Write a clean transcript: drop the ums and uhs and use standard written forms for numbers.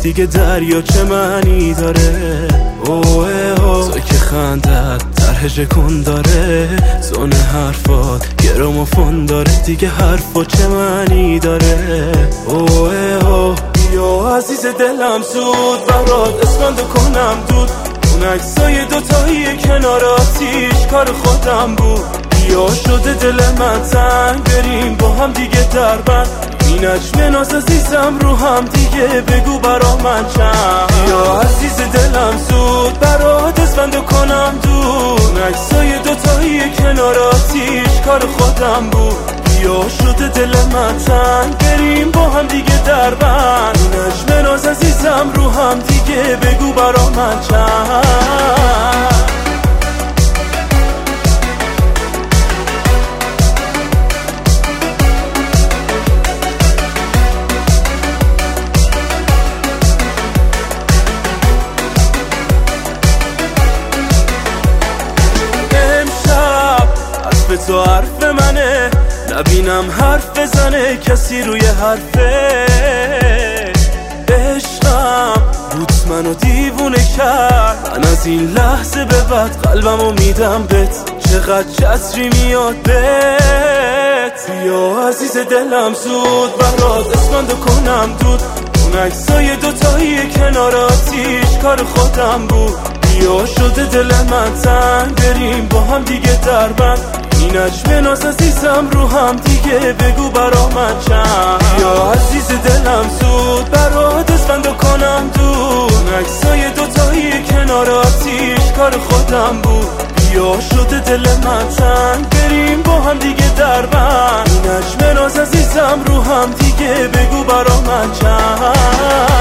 دیگه دریا چه معنی داره؟ اوه تو که خندت ترهجه کن داره، زون حرفات گرامافون داره، دیگه حرفا چه معنی داره؟ اوه یا عزیز دلم زود برات اسفند کنم دود، اون عکسای دوتایی کنار آتیش کار خودم بود. یا شده دل من تنگ بریم با هم دیگه دربند، این نجم ناز عزیزم رو هم دیگه بگو برا من چند. یا عزیز دلم زود برات اسفند کنم دود، عکسای دوتایی کنار آتیش کار خودم بود. یا شده دل من تنگ بریم با هم دیگه دربند، این نجم ناز عزیزم رو هم دیگه بگو برا من چند. حرف تو حرف منه، نبینم حرف بزنه کسی روی حرفه. عشقم بود منو دیوونه کرد، من از این لحظه به بعد قلبمو میدم بهت، چقدر چسری میاد بهت. یا عزیز دلم زود برات اسفند کنم دود، اون عکسای دوتایی کنار آتیش کار خودم بود. یا شده دل من تنگ بریم با هم دیگه دربند، این نجم ناز عزیزم رو هم دیگه بگو برا من چند. یا عزیز دلم زود برات اسفند کنم دود، عکسای دوتایی کنار آتیش کار خودم بود. یا شده دل من تنگ بریم با هم دیگه دربند، این نجم ناز عزیزم رو هم دیگه بگو برا من چند.